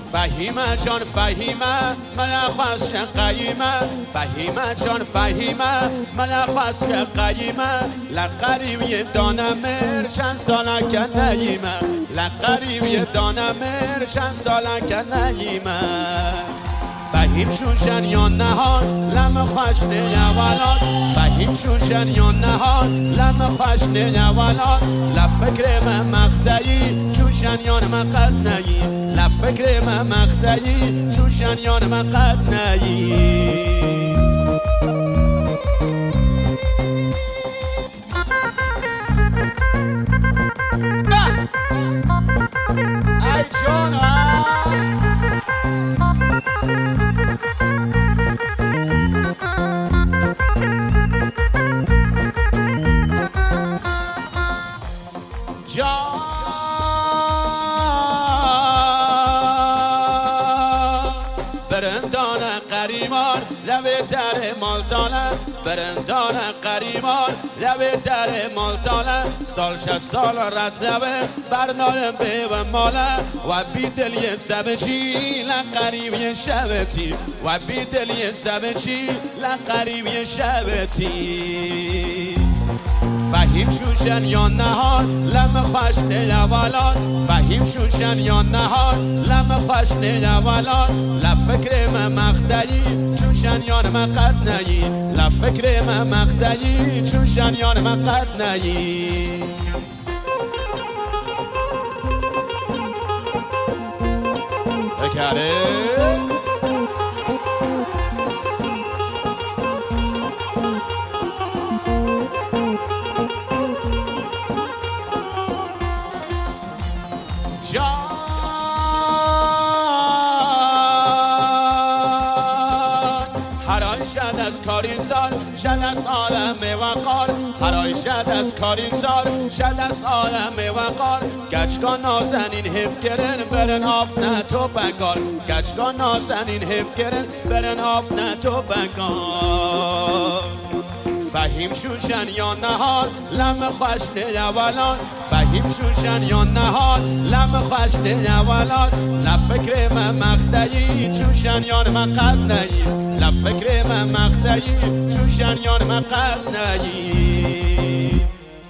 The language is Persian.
فهیمه جان فهیمه من خواست قیمه فهیمه جان فهیمه من خواست قیمه لقریبی دانمر چند ساله که نیمه لقریبی دانمر چند ساله که نیمه فهیم شوشن یا نهان لم خوشن اولان فهیم شوشن یا نهان لم خوشن اولان لفکر من مقدعی شوشن یا مقد نگی لفکر من مقدعی شوشن یا مقد نگی ای جان برندان قریمان لبه در مالتانه برندان قریمان لبه در مالتانه سال 60 سال رتبه برنایم به و ماله و بی دلی سبچی لقریبی شبتی و بی دلی سبچی لقریبی شبتی فهیم شوشن یا نهان لم خوشن اولان فهیم شوشن یا نهان لم خوشن اولان لفکر من مقدعی چوشن یا مقد نگی لفکر من مقدعی چوشن یا مقد نگی بکره هرای شد از کاری سال شد از عالم وقار هرای شد از کاری سال شد از عالم وقار گچگاه نازنین حف کرن برن آف نه تو بگار گچگاه نازنین حف کرن برن آف نه تو بگار فهیم شوشن یا نهان لم خوشن اولان فهیم شوشن یا نهان لم خوشن اولان لفکر من مقدعی چوشن یا مقد نگی لفکر من مقدعی چوشن یا مقد نگی